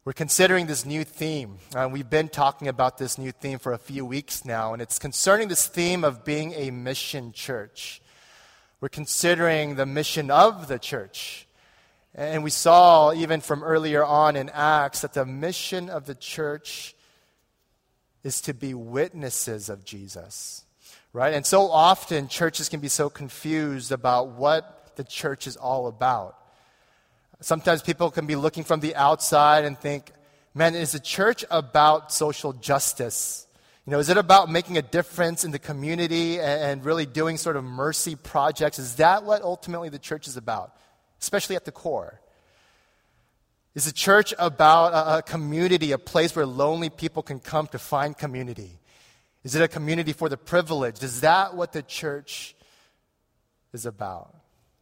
We're considering this new theme. We've been talking about this new theme for a few weeks now, and it's concerning this theme of being a mission church. We're considering the mission of the church. And we saw, even from earlier on in Acts, that the mission of the church is to be witnesses of Jesus, right? And so often, churches can be so confused about what the church is all about. Sometimes people can be looking from the outside and think, man, is the church about social justice? Is it about making a difference in the community and really doing sort of mercy projects? Is that what ultimately the church is about, especially at the core? Is the church about a community, a place where lonely people can come to find community? Is it a community for the privileged? Is that what the church is about?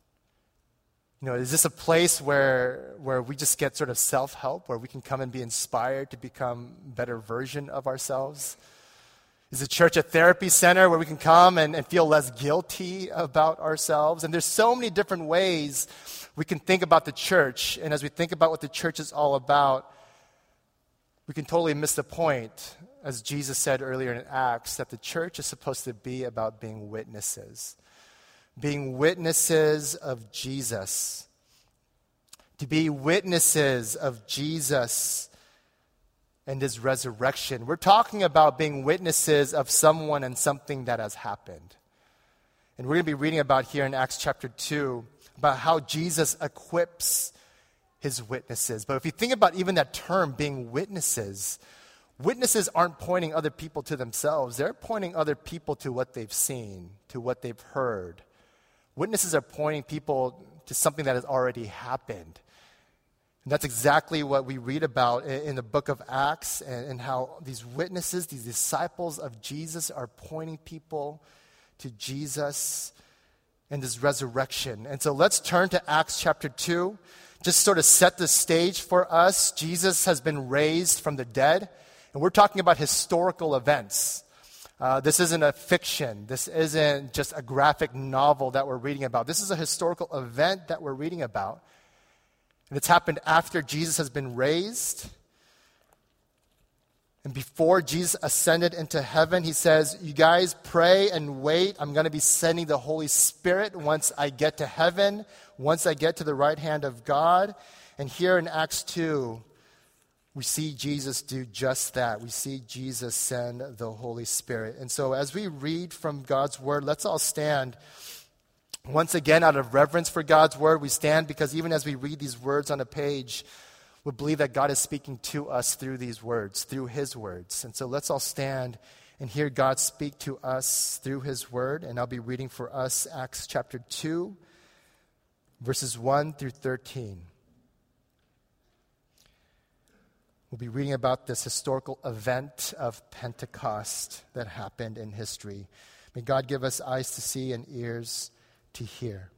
Is this a place where we just get sort of self-help, where we can come and be inspired to become a better version of ourselves? Is the church a therapy center where we can come and feel less guilty about ourselves? And there's so many different ways we can think about the church. And as we think about what the church is all about, we can totally miss the point, as Jesus said earlier in Acts, that the church is supposed to be about being witnesses. Being witnesses of Jesus. To be witnesses of Jesus and His resurrection. We're talking about being witnesses of someone and something that has happened. And we're going to be reading about here in Acts chapter 2, about how Jesus equips His witnesses. But if you think about even that term, being witnesses, witnesses aren't pointing other people to themselves. They're pointing other people to what they've seen, to what they've heard. Witnesses are pointing people to something that has already happened. And that's exactly what we read about in the book of Acts, and how these witnesses, these disciples of Jesus, are pointing people to Jesus and His resurrection. And so let's turn to Acts chapter 2, just sort of set the stage for us. Jesus has been raised from the dead, and we're talking about historical events. This isn't a fiction. This isn't just a graphic novel that we're reading about. This is a historical event that we're reading about. And it's happened after Jesus has been raised. And before Jesus ascended into heaven, He says, you guys pray and wait. I'm going to be sending the Holy Spirit once I get to heaven, once I get to the right hand of God. And here in Acts 2, we see Jesus do just that. We see Jesus send the Holy Spirit. And so as we read from God's Word, let's all stand. Once again, out of reverence for God's Word, we stand because even as we read these words on a page, we believe that God is speaking to us through these words, through His words. And so let's all stand and hear God speak to us through His Word. And I'll be reading for us Acts chapter 2, verses 1 through 13. We'll be reading about this historical event of Pentecost that happened in history. May God give us eyes to see and ears to hear.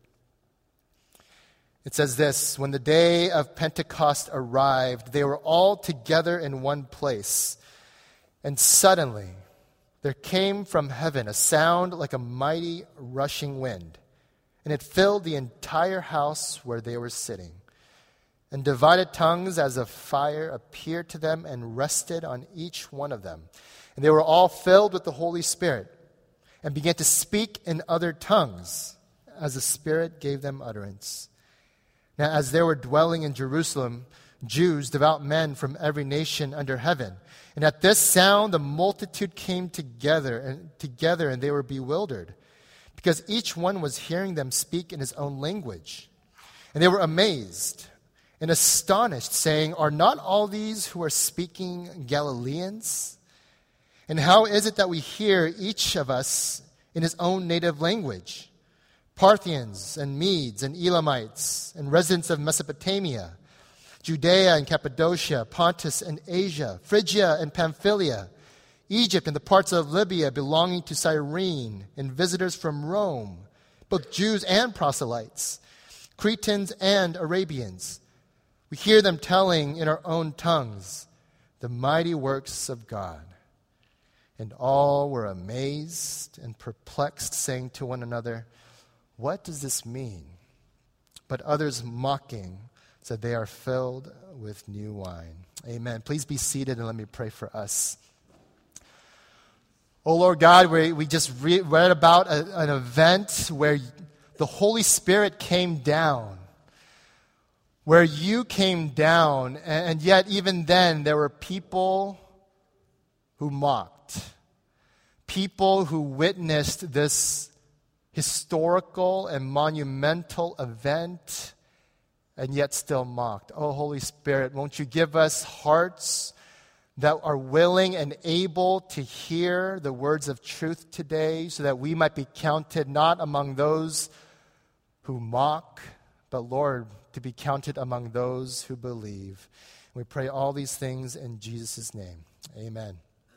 It says this, when the day of Pentecost arrived, they were all together in one place. And suddenly there came from heaven a sound like a mighty rushing wind, and it filled the entire house where they were sitting. And divided tongues as of fire appeared to them and rested on each one of them. And they were all filled with the Holy Spirit and began to speak in other tongues as the Spirit gave them utterance. Now as they were dwelling in Jerusalem, Jews, devout men from every nation under heaven. And at this sound the multitude came together and they were bewildered, because each one was hearing them speak in his own language. And they were amazed and astonished, saying, are not all these who are speaking Galileans? And how is it that we hear each of us in his own native language? Parthians and Medes and Elamites and residents of Mesopotamia, Judea and Cappadocia, Pontus and Asia, Phrygia and Pamphylia, Egypt and the parts of Libya belonging to Cyrene, and visitors from Rome, both Jews and proselytes, Cretans and Arabians. We hear them telling in our own tongues the mighty works of God. And all were amazed and perplexed, saying to one another, what does this mean? But others mocking so they are filled with new wine. Amen. Please be seated and let me pray for us. Oh Lord God, we just read about an event where the Holy Spirit came down, where you came down, and yet even then there were people who mocked, people who witnessed this historical and monumental event and yet still mocked. Oh Holy Spirit, won't you give us hearts that are willing and able to hear the words of truth today so that we might be counted not among those who mock, but Lord, to be counted among those who believe. We pray all these things in Jesus' name. Amen.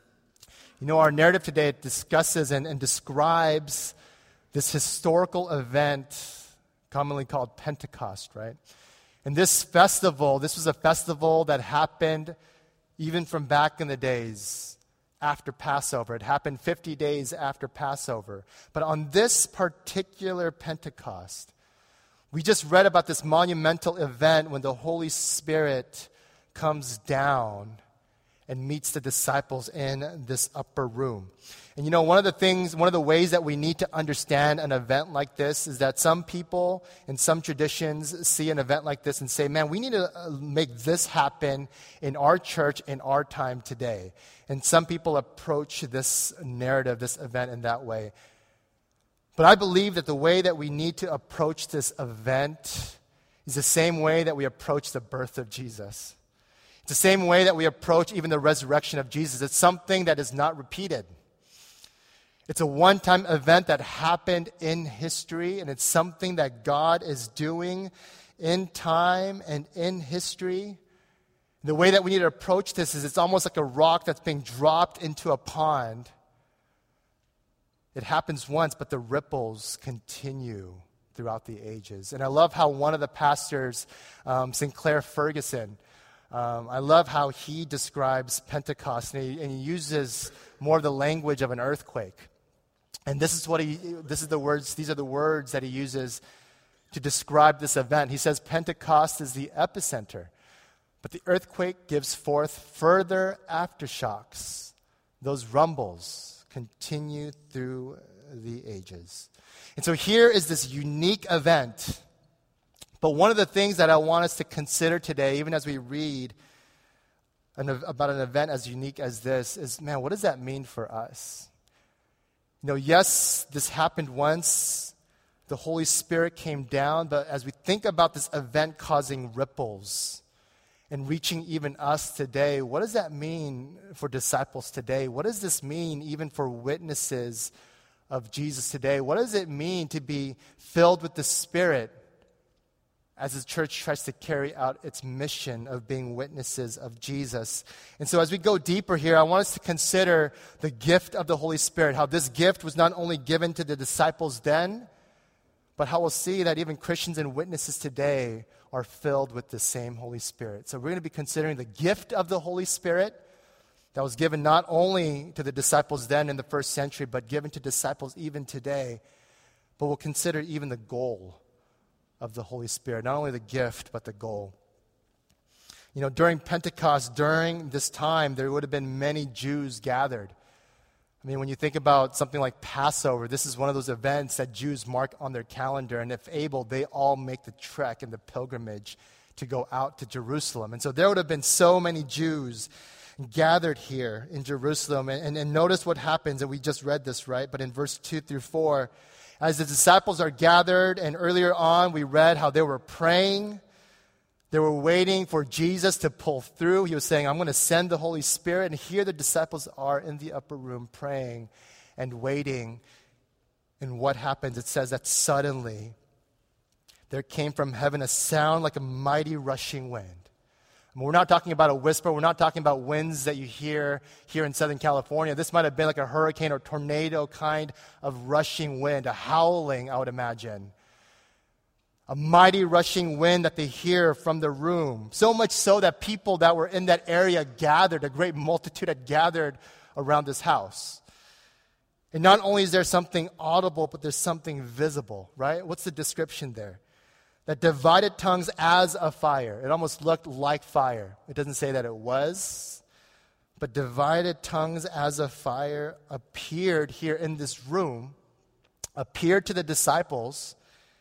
You know, our narrative today discusses and describes this historical event commonly called Pentecost, right? And this festival, this was a festival that happened even from back in the days after Passover. It happened 50 days after Passover. But on this particular Pentecost, we just read about this monumental event when the Holy Spirit comes down and meets the disciples in this upper room. And you know, one of the ways that we need to understand an event like this is that some people in some traditions see an event like this and say, man, we need to make this happen in our church in our time today. And some people approach this narrative, this event in that way. But I believe that the way that we need to approach this event is the same way that we approach the birth of Jesus. It's the same way that we approach even the resurrection of Jesus. It's something that is not repeated. It's a one-time event that happened in history, and it's something that God is doing in time and in history. The way that we need to approach this is it's almost like a rock that's being dropped into a pond. It happens once, but the ripples continue throughout the ages. And I love how one of the pastors, Sinclair Ferguson, I love how he describes Pentecost, and he uses more of the language of an earthquake. And these are the words that he uses to describe this event. He says Pentecost is the epicenter, but the earthquake gives forth further aftershocks. Those rumbles continue through the ages. And so here is this unique event. But one of the things that I want us to consider today, even as we read about an event as unique as this, is, man, what does that mean for us? You know, yes, this happened once. The Holy Spirit came down, but as we think about this event causing ripples and reaching even us today, what does that mean for disciples today? What does this mean even for witnesses of Jesus today? What does it mean to be filled with the Spirit as the church tries to carry out its mission of being witnesses of Jesus? And so as we go deeper here, I want us to consider the gift of the Holy Spirit, how this gift was not only given to the disciples then, but how we'll see that even Christians and witnesses today are filled with the same Holy Spirit. So we're going to be considering the gift of the Holy Spirit that was given not only to the disciples then in the first century, but given to disciples even today. But we'll consider even the goal of the Holy Spirit, not only the gift, but the goal. You know, during Pentecost, during this time, there would have been many Jews gathered. I mean, when you think about something like Passover, this is one of those events that Jews mark on their calendar, and if able, they all make the trek and the pilgrimage to go out to Jerusalem. And so there would have been so many Jews gathered here in Jerusalem. And notice what happens, and we just read this, right? But in verse 2 through 4, as the disciples are gathered, and earlier on we read how they were praying. They were waiting for Jesus to pull through. He was saying, I'm going to send the Holy Spirit. And here the disciples are in the upper room praying and waiting. And what happens? It says that suddenly there came from heaven a sound like a mighty rushing wind. We're not talking about a whisper. We're not talking about winds that you hear here in Southern California. This might have been like a hurricane or tornado kind of rushing wind, a howling, I would imagine. A mighty rushing wind that they hear from the room. So much so that people that were in that area gathered, a great multitude had gathered around this house. And not only is there something audible, but there's something visible, right? What's the description there? that divided tongues as a fire. It almost looked like fire. It doesn't say that it was, but divided tongues as a fire appeared here in this room, appeared to the disciples,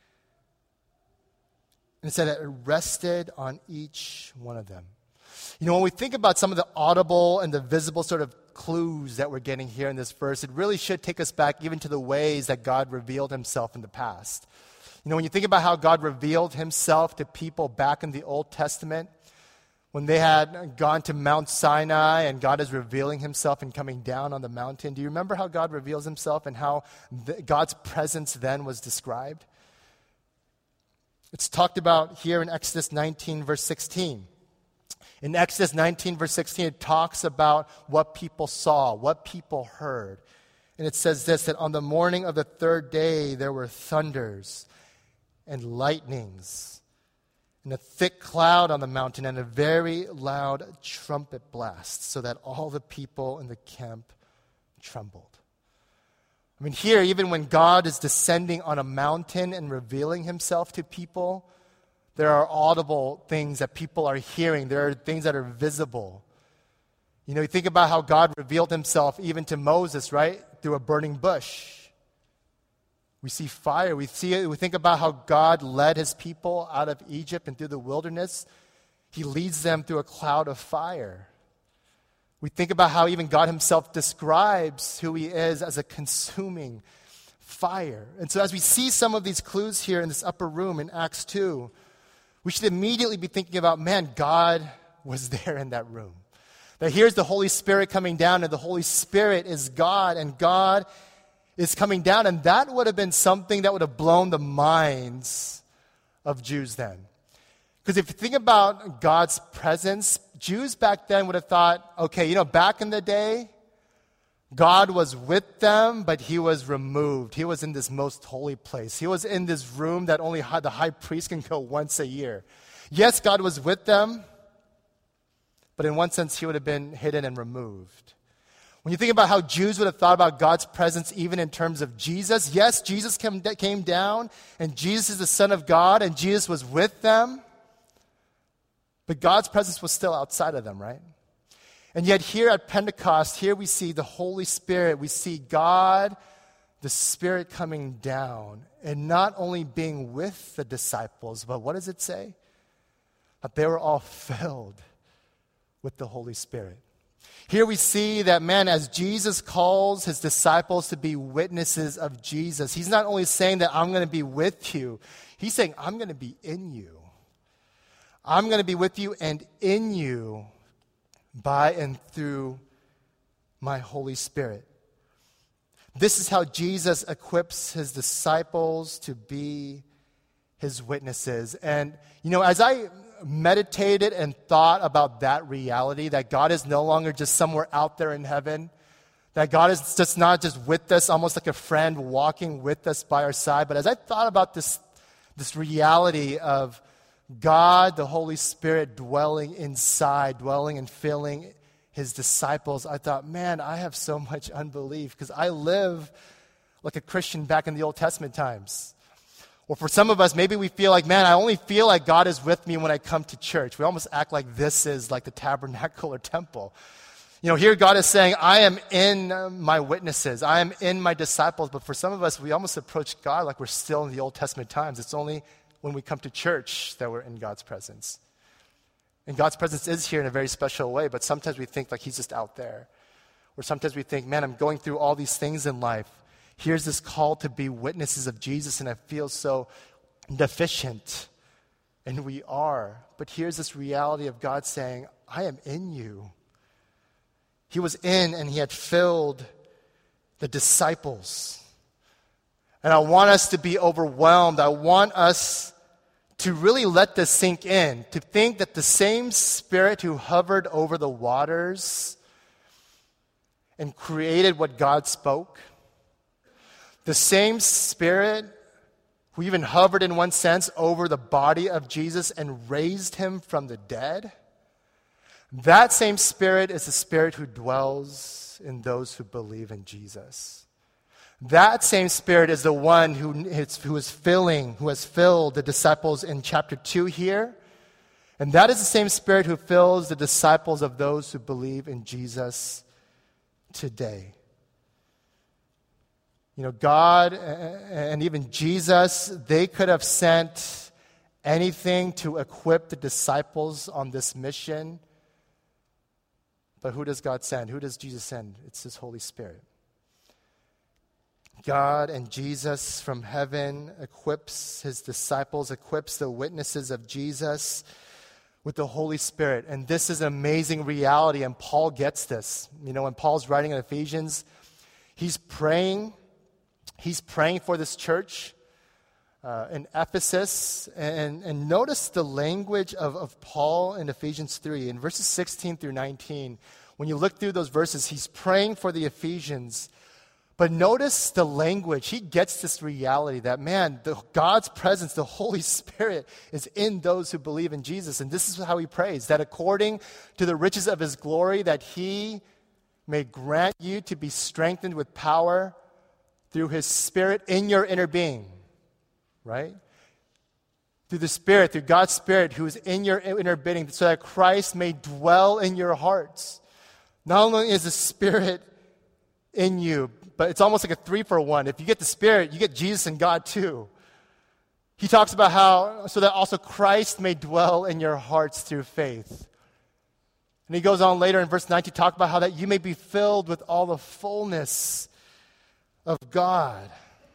and it said that it rested on each one of them. You know, when we think about some of the audible and the visible sort of clues that we're getting here in this verse, it really should take us back even to the ways that God revealed himself in the past. You know, when you think about how God revealed himself to people back in the Old Testament, when they had gone to Mount Sinai and God is revealing himself and coming down on the mountain, do you remember how God reveals himself and how God's presence then was described? It's talked about here in Exodus 19, verse 16. In Exodus 19, verse 16, it talks about what people saw, what people heard. And it says this, that on the morning of the third day, there were thunders and lightnings, and a thick cloud on the mountain, and a very loud trumpet blast, so that all the people in the camp trembled. I mean, here, even when God is descending on a mountain and revealing himself to people, there are audible things that people are hearing. There are things that are visible. You know, you think about how God revealed himself even to Moses, right? Through a burning bush. We see fire. We think about how God led his people out of Egypt and through the wilderness. He leads them through a cloud of fire. We think about how even God himself describes who he is as a consuming fire. And so as we see some of these clues here in this upper room in Acts 2, we should immediately be thinking about, man, God was there in that room. That here's the Holy Spirit coming down, and the Holy Spirit is God, and God is coming down. And that would have been something that would have blown the minds of Jews then. Because if you think about God's presence, Jews back then would have thought, okay, you know, back in the day, God was with them, but he was removed. He was in this most holy place. He was in this room that only the high priest can go once a year. Yes, God was with them, but in one sense, he would have been hidden and removed. When you think about how Jews would have thought about God's presence even in terms of Jesus, yes, Jesus came down, and Jesus is the Son of God, and Jesus was with them, but God's presence was still outside of them, right? And yet here at Pentecost, here we see the Holy Spirit. We see God, the Spirit coming down and not only being with the disciples, but what does it say? That they were all filled with the Holy Spirit. Here we see that, man, as Jesus calls his disciples to be witnesses of Jesus, he's not only saying that I'm going to be with you, he's saying I'm going to be in you. I'm going to be with you and in you by and through my Holy Spirit. This is how Jesus equips his disciples to be his witnesses. And, you know, as I meditated and thought about that reality, that God is no longer just somewhere out there in heaven, that God is just not just with us, almost like a friend walking with us by our side, but as I thought about this reality of God, the Holy Spirit, dwelling inside, dwelling and filling his disciples, I thought, man, I have so much unbelief because I live like a Christian back in the Old Testament times. Or for some of us, maybe we feel like, man, I only feel like God is with me when I come to church. We almost act like this is like the tabernacle or temple. You know, here God is saying, I am in my witnesses. I am in my disciples. But for some of us, we almost approach God like we're still in the Old Testament times. It's only when we come to church that we're in God's presence. And God's presence is here in a very special way, but sometimes we think like he's just out there. Or sometimes we think, man, I'm going through all these things in life. Here's this call to be witnesses of Jesus, and I feel so deficient. And we are. But here's this reality of God saying, I am in you. He was in and he had filled the disciples. And I want us to be overwhelmed. I want us to really let this sink in, to think that the same Spirit who hovered over the waters and created what God spoke, the same Spirit who even hovered in one sense over the body of Jesus and raised him from the dead, that same Spirit is the Spirit who dwells in those who believe in Jesus. That same Spirit is the one who has filled the disciples in chapter 2 here. And that is the same Spirit who fills the disciples of those who believe in Jesus today. God and even Jesus, they could have sent anything to equip the disciples on this mission. But who does God send? Who does Jesus send? It's His Holy Spirit. God and Jesus from heaven equips His disciples, equips the witnesses of Jesus with the Holy Spirit. And this is an amazing reality, and Paul gets this. When Paul's writing in Ephesians, he's praying for this church in Ephesus. And notice the language of Paul in Ephesians 3. In verses 16 through 19, when you look through those verses, he's praying for the Ephesians. But notice the language. He gets this reality that, God's presence, the Holy Spirit, is in those who believe in Jesus. And this is how he prays, that according to the riches of His glory, that He may grant you to be strengthened with power through His Spirit in your inner being. Right? Through the Spirit, through God's Spirit who is in your inner being, so that Christ may dwell in your hearts. Not only is the Spirit in you, but it's almost like a 3-for-1. If you get the Spirit, you get Jesus and God too. He talks about how, so that also Christ may dwell in your hearts through faith. And he goes on later in verse 9 to talk about how that you may be filled with all the fullness of God.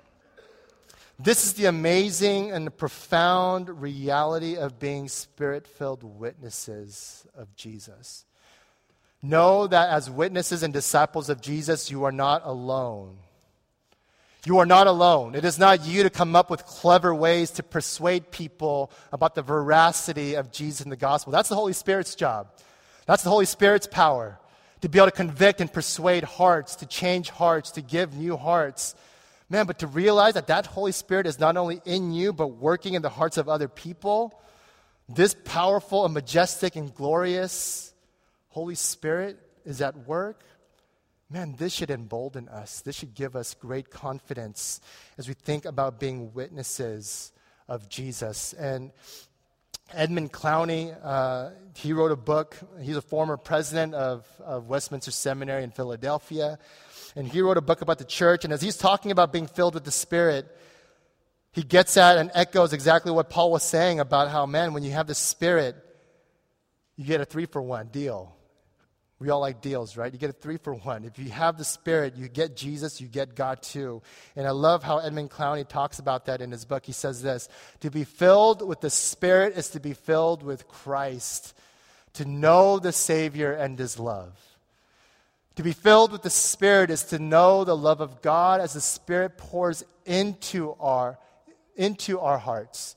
This is the amazing and the profound reality of being Spirit-filled witnesses of Jesus. Know that as witnesses and disciples of Jesus, you are not alone. You are not alone. It is not you to come up with clever ways to persuade people about the veracity of Jesus and the gospel. That's the Holy Spirit's job. That's the Holy Spirit's power, to be able to convict and persuade hearts, to change hearts, to give new hearts. But to realize that Holy Spirit is not only in you, but working in the hearts of other people, this powerful and majestic and glorious Holy Spirit is at work. This should embolden us. This should give us great confidence as we think about being witnesses of Jesus. And Edmund Clowney, he wrote a book. He's a former president of Westminster Seminary in Philadelphia. And he wrote a book about the church. And as he's talking about being filled with the Spirit, he gets at and echoes exactly what Paul was saying about how, when you have the Spirit, you get a 3-for-1 deal. We all like deals, right? You get a 3-for-1. If you have the Spirit, you get Jesus, you get God too. And I love how Edmund Clowney talks about that in his book. He says this: to be filled with the Spirit is to be filled with Christ, to know the Savior and His love. To be filled with the Spirit is to know the love of God as the Spirit pours into our hearts.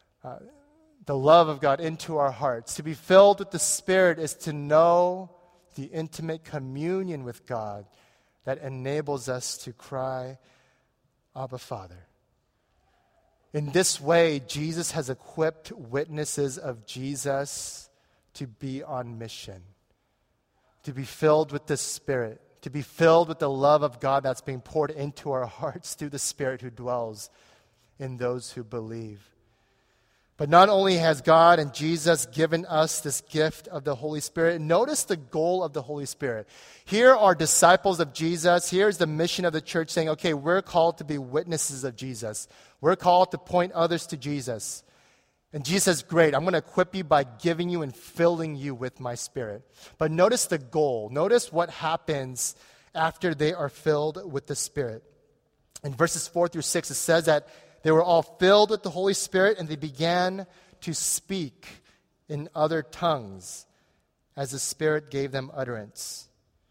The love of God into our hearts. To be filled with the Spirit is to know the intimate communion with God that enables us to cry, Abba, Father. In this way, Jesus has equipped witnesses of Jesus to be on mission, to be filled with the Spirit, to be filled with the love of God that's being poured into our hearts through the Spirit who dwells in those who believe. But not only has God and Jesus given us this gift of the Holy Spirit, notice the goal of the Holy Spirit. Here are disciples of Jesus. Here's the mission of the church saying, okay, we're called to be witnesses of Jesus. We're called to point others to Jesus. And Jesus says, great, I'm going to equip you by giving you and filling you with my Spirit. But notice the goal. Notice what happens after they are filled with the Spirit. In verses 4 through 6, it says that they were all filled with the Holy Spirit, and they began to speak in other tongues as the Spirit gave them utterance.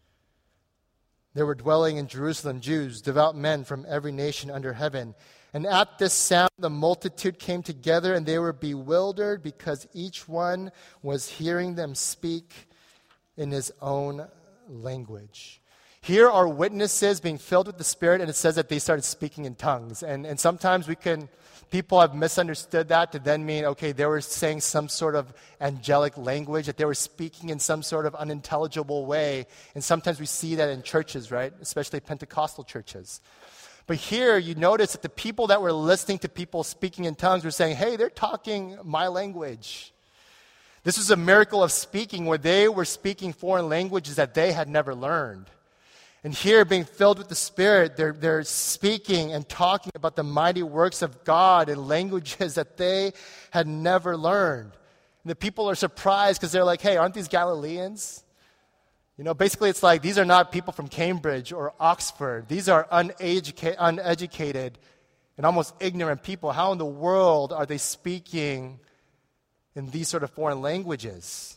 There were dwelling in Jerusalem Jews, devout men from every nation under heaven. And at this sound, the multitude came together, and they were bewildered because each one was hearing them speak in his own language. Here are witnesses being filled with the Spirit, and it says that they started speaking in tongues. And sometimes people have misunderstood that to then mean, okay, they were saying some sort of angelic language, that they were speaking in some sort of unintelligible way. And sometimes we see that in churches, right? Especially Pentecostal churches. But here you notice that the people that were listening to people speaking in tongues were saying, hey, they're talking my language. This was a miracle of speaking where they were speaking foreign languages that they had never learned. And here, being filled with the Spirit, they're speaking and talking about the mighty works of God in languages that they had never learned. And the people are surprised because they're like, hey, aren't these Galileans? Basically it's like these are not people from Cambridge or Oxford. These are uneducated and almost ignorant people. How in the world are they speaking in these sort of foreign languages?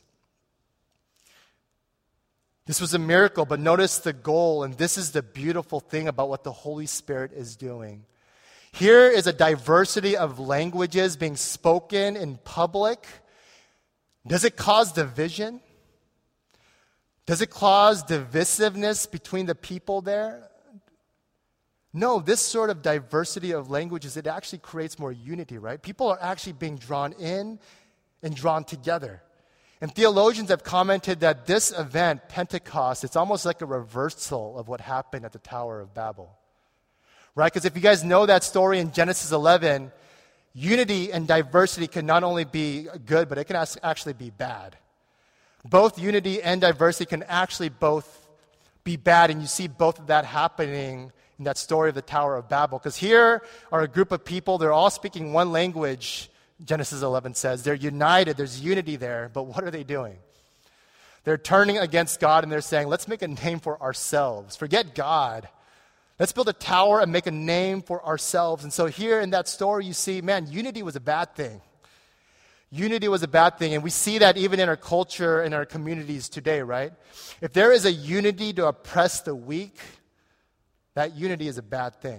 This was a miracle, but notice the goal, and this is the beautiful thing about what the Holy Spirit is doing. Here is a diversity of languages being spoken in public. Does it cause division? Does it cause divisiveness between the people there? No, this sort of diversity of languages, it actually creates more unity, right? People are actually being drawn in and drawn together. And theologians have commented that this event, Pentecost, it's almost like a reversal of what happened at the Tower of Babel. Right? Because if you guys know that story in Genesis 11, unity and diversity can not only be good, but it can actually be bad. Both unity and diversity can actually both be bad, and you see both of that happening in that story of the Tower of Babel. Because here are a group of people, they're all speaking one language, Genesis 11 says. They're united, there's unity there, but what are they doing? They're turning against God and they're saying, let's make a name for ourselves. Forget God. Let's build a tower and make a name for ourselves. And so here in that story you see, man, unity was a bad thing. Unity was a bad thing, and we see that even in our culture, in our communities today, right? If there is a unity to oppress the weak, that unity is a bad thing.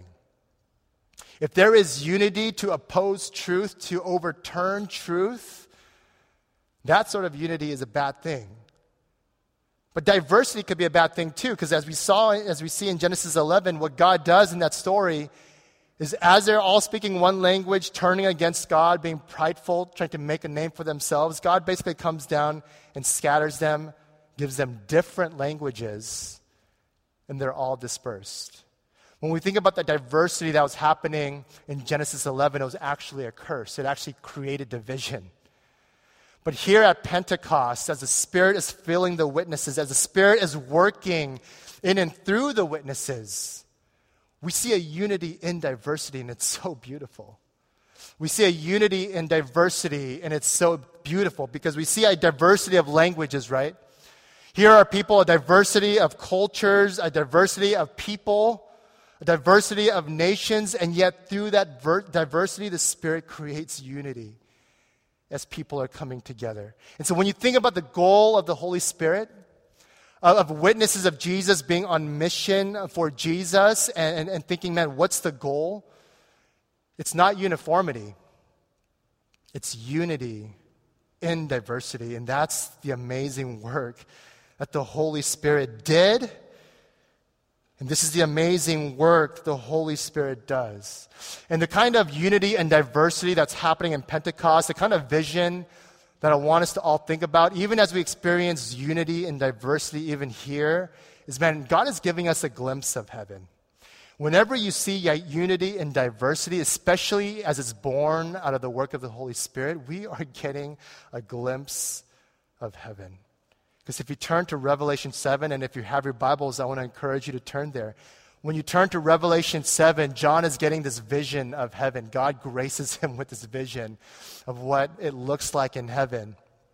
If there is unity to oppose truth, to overturn truth, that sort of unity is a bad thing. But diversity could be a bad thing too, because as we see in Genesis 11, what God does in that story is as they're all speaking one language, turning against God, being prideful, trying to make a name for themselves, God basically comes down and scatters them, gives them different languages, and they're all dispersed. When we think about the diversity that was happening in Genesis 11, it was actually a curse. It actually created division. But here at Pentecost, as the Spirit is filling the witnesses, as the Spirit is working in and through the witnesses, we see a unity in diversity, and it's so beautiful. We see a unity in diversity, and it's so beautiful because we see a diversity of languages, right? Here are people, a diversity of cultures, a diversity of people, a diversity of nations, and yet through that diversity, the Spirit creates unity as people are coming together. And so when you think about the goal of the Holy Spirit, of witnesses of Jesus being on mission for Jesus and thinking, man, what's the goal? It's not uniformity. It's unity in diversity. And that's the amazing work that the Holy Spirit did. And this is the amazing work the Holy Spirit does. And the kind of unity and diversity that's happening in Pentecost, the kind of vision that I want us to all think about, even as we experience unity and diversity even here, is, man, God is giving us a glimpse of heaven. Whenever you see unity and diversity, especially as it's born out of the work of the Holy Spirit, we are getting a glimpse of heaven. Because if you turn to Revelation 7, and if you have your Bibles, I want to encourage you to turn there. When you turn to Revelation 7, John is getting this vision of heaven. God graces him with this vision of what it looks like in heaven.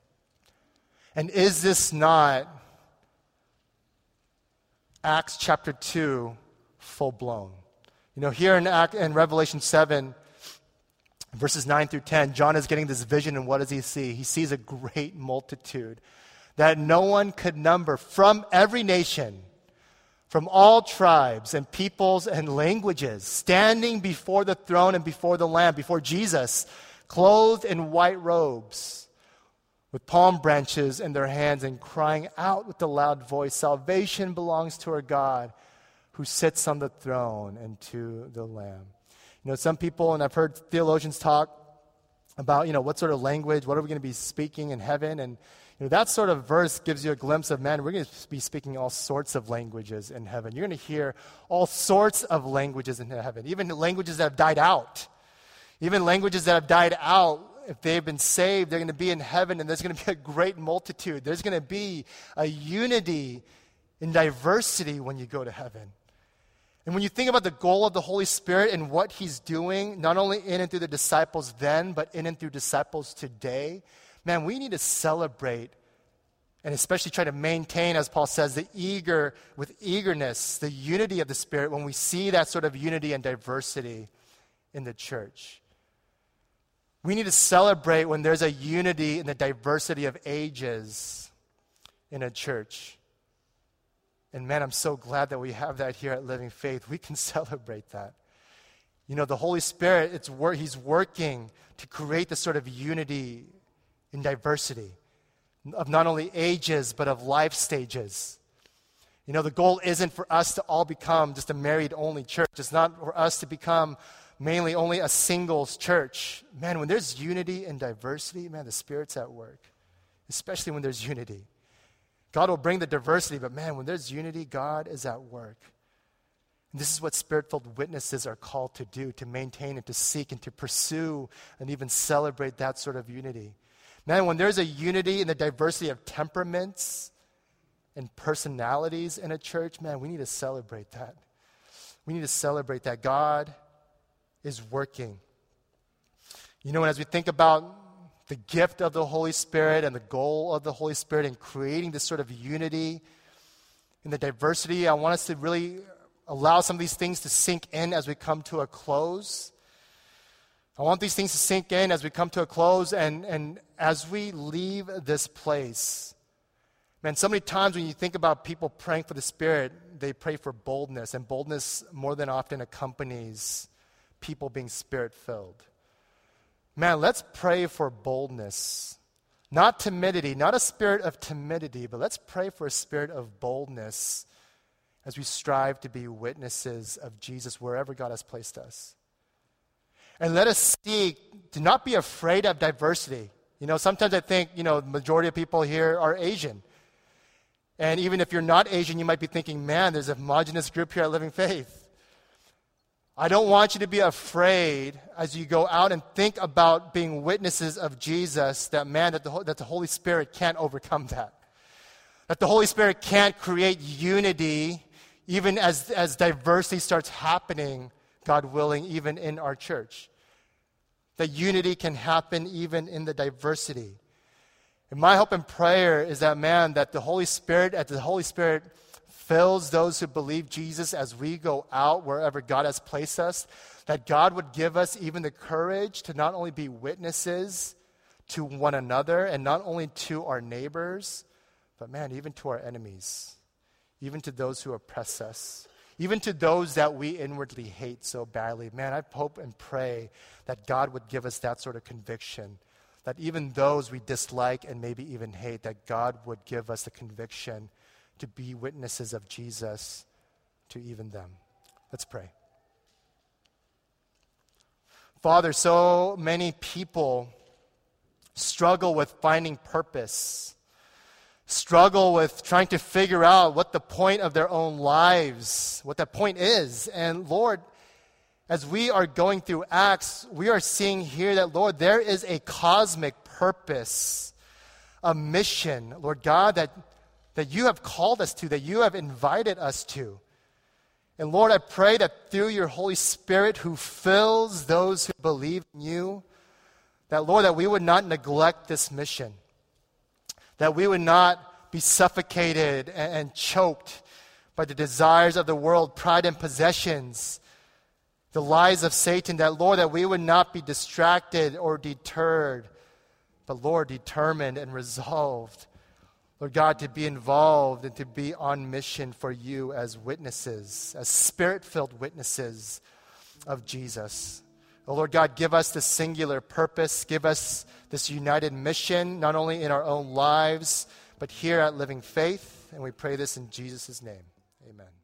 And is this not Acts chapter 2 full-blown? Here in Revelation 7, verses 9 through 10, John is getting this vision, and what does he see? He sees a great multitude that no one could number from every nation, from all tribes and peoples and languages, standing before the throne and before the Lamb, before Jesus, clothed in white robes, with palm branches in their hands, and crying out with a loud voice, "Salvation belongs to our God, who sits on the throne, and to the Lamb." Some people, and I've heard theologians talk about, what sort of language, what are we going to be speaking in heaven? And, That sort of verse gives you a glimpse of, man, we're going to be speaking all sorts of languages in heaven. You're going to hear all sorts of languages in heaven, even languages that have died out. Even languages that have died out, if they've been saved, they're going to be in heaven, and there's going to be a great multitude. There's going to be a unity in diversity when you go to heaven. And when you think about the goal of the Holy Spirit and what He's doing, not only in and through the disciples then, but in and through disciples today, man, we need to celebrate and especially try to maintain, as Paul says, with eagerness, the unity of the Spirit when we see that sort of unity and diversity in the church. We need to celebrate when there's a unity in the diversity of ages in a church. And man, I'm so glad that we have that here at Living Faith. We can celebrate that. The Holy Spirit, He's working to create this sort of unity in diversity of not only ages, but of life stages. The goal isn't for us to all become just a married-only church. It's not for us to become mainly only a singles church. Man, when there's unity and diversity, man, the Spirit's at work, especially when there's unity. God will bring the diversity, but man, when there's unity, God is at work. And this is what Spirit-filled witnesses are called to do, to maintain and to seek and to pursue and even celebrate that sort of unity. Man, when there's a unity in the diversity of temperaments and personalities in a church, man, we need to celebrate that. We need to celebrate that God is working. And as we think about the gift of the Holy Spirit and the goal of the Holy Spirit in creating this sort of unity in the diversity, I want us to really allow some of these things to sink in as we come to a close. I want these things to sink in as we come to a close and as we leave this place. Man, so many times when you think about people praying for the Spirit, they pray for boldness, and boldness more than often accompanies people being Spirit-filled. Man, let's pray for boldness. Not timidity, not a spirit of timidity, but let's pray for a spirit of boldness as we strive to be witnesses of Jesus wherever God has placed us. And let us seek to not be afraid of diversity. Sometimes I think, the majority of people here are Asian. And even if you're not Asian, you might be thinking, man, there's a homogenous group here at Living Faith. I don't want you to be afraid as you go out and think about being witnesses of Jesus, that the Holy Spirit can't overcome that. That the Holy Spirit can't create unity even as diversity starts happening, God willing, even in our church. That unity can happen even in the diversity. And my hope and prayer is that, man, that the Holy Spirit fills those who believe Jesus as we go out wherever God has placed us, that God would give us even the courage to not only be witnesses to one another and not only to our neighbors, but man, even to our enemies, even to those who oppress us, even to those that we inwardly hate so badly. Man, I hope and pray that God would give us that sort of conviction, that even those we dislike and maybe even hate, that God would give us the conviction to be witnesses of Jesus to even them. Let's pray. Father, so many people struggle with finding purpose, struggle with trying to figure out what the point of their own lives, what that point is. And Lord, as we are going through Acts, we are seeing here that, Lord, there is a cosmic purpose, a mission, Lord God, that you have called us to, that you have invited us to. And Lord, I pray that through your Holy Spirit who fills those who believe in you, that Lord, that we would not neglect this mission, that we would not be suffocated and choked by the desires of the world, pride and possessions, the lies of Satan, that Lord, that we would not be distracted or deterred, but Lord, determined and resolved, Lord God, to be involved and to be on mission for you as witnesses, as Spirit-filled witnesses of Jesus. Oh, Lord God, give us this singular purpose. Give us this united mission, not only in our own lives, but here at Living Faith. And we pray this in Jesus' name. Amen.